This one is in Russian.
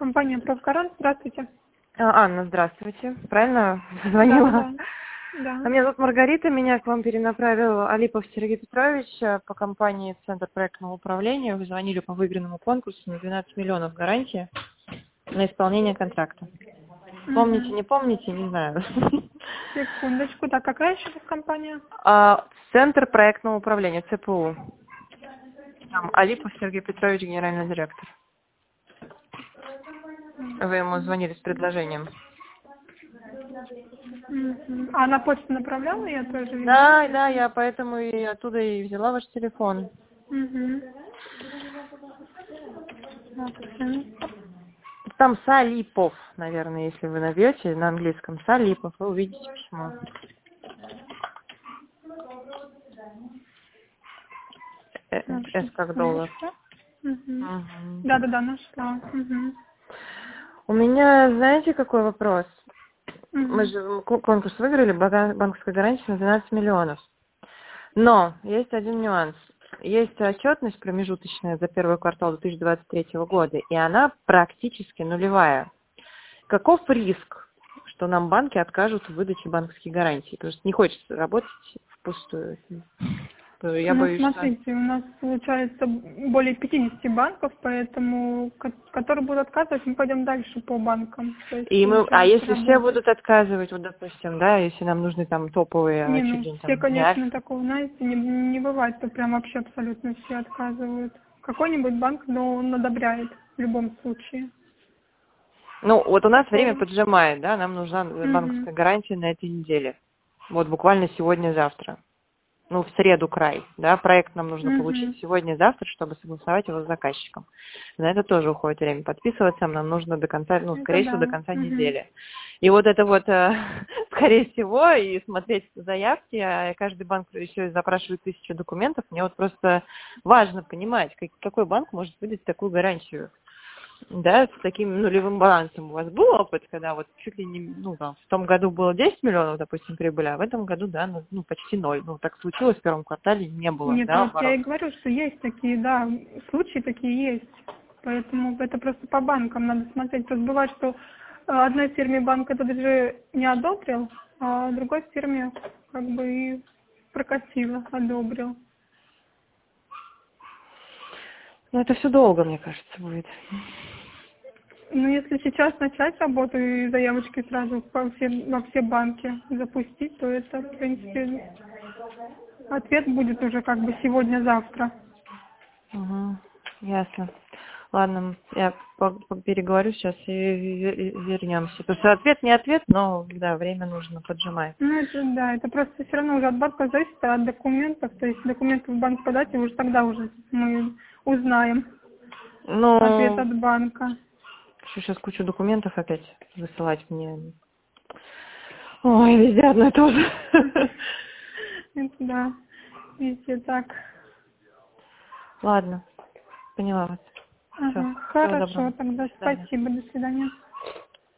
Компания «Профгарант». Здравствуйте. Анна, здравствуйте. Правильно звонила? Да. Меня зовут Маргарита, меня к вам перенаправил Алипов Сергей Петрович по компании «Центр проектного управления». Вы звонили по выигранному конкурсу на 12 миллионов гарантии на исполнение контракта. Помните, не помните, не знаю. Секундочку. Так, какая еще компания? Центр проектного управления, ЦПУ. Там Алипов Сергей Петрович, генеральный директор. Вы ему звонили с предложением. А на почту направляла, я тоже видела? Да, я поэтому и оттуда и взяла ваш телефон. Там Салипов, наверное, если вы набьете на английском Салипов, вы увидите письмо. С как доллар. Да, нашла. У меня, знаете, какой вопрос? Мы же конкурс выиграли, банковская гарантия на 12 миллионов. Но есть один нюанс. Есть отчетность промежуточная за первый квартал 2023 года, и она практически нулевая. Каков риск, что нам банки откажут в выдаче банковских гарантий? Потому что не хочется работать впустую. Я боюсь, смотрите, у нас получается более 50 банков, поэтому, которые будут отказывать, мы пойдем дальше по банкам. А если все будут отказывать, вот, допустим, да, если нам нужны там топовые... все, конечно, такого, знаете, не бывает, что прям вообще абсолютно все отказывают. Какой-нибудь банк, но он одобряет в любом случае. Ну, вот у нас время поджимает, да, нам нужна банковская гарантия на этой неделе. Вот буквально сегодня-завтра. Ну, в среду край, да, проект нам нужно получить сегодня-завтра, чтобы согласовать его с заказчиком. На это тоже уходит время. Подписываться нам нужно до конца, скорее всего, до конца недели. И вот это вот, скорее всего, и смотреть заявки, а каждый банк еще и запрашивает 1000 документов, мне вот просто важно понимать, какой банк может выдать такую гарантию. Да, с таким нулевым балансом. У вас был опыт, когда вот чуть ли не, в том году было 10 миллионов, допустим, прибыли, а в этом году, да, почти 0. Так случилось в первом квартале, не было, Нет, да, вот я и говорю, что есть такие, да, случаи такие есть. Поэтому это просто по банкам надо смотреть. Просто бывает, что одной фирме банк это даже не одобрил, а другой фирме как бы и прокатило, одобрил. Это все долго, мне кажется, будет. Если сейчас начать работу и заявочки сразу во все банки запустить, то это, в принципе, ответ будет уже как бы сегодня-завтра. Ясно. Ладно, я переговорю сейчас и вернемся. Потому что ответ не ответ, но да, время нужно поджимать. Это просто все равно уже от банка зависит, от документов. То есть документы в банк подать, и уже тогда уже мы узнаем ответ от банка. Сейчас кучу документов опять высылать мне. Ой, везде одно и то же. Да, везде так. Ладно, поняла вас. Хорошо, тогда спасибо, до свидания.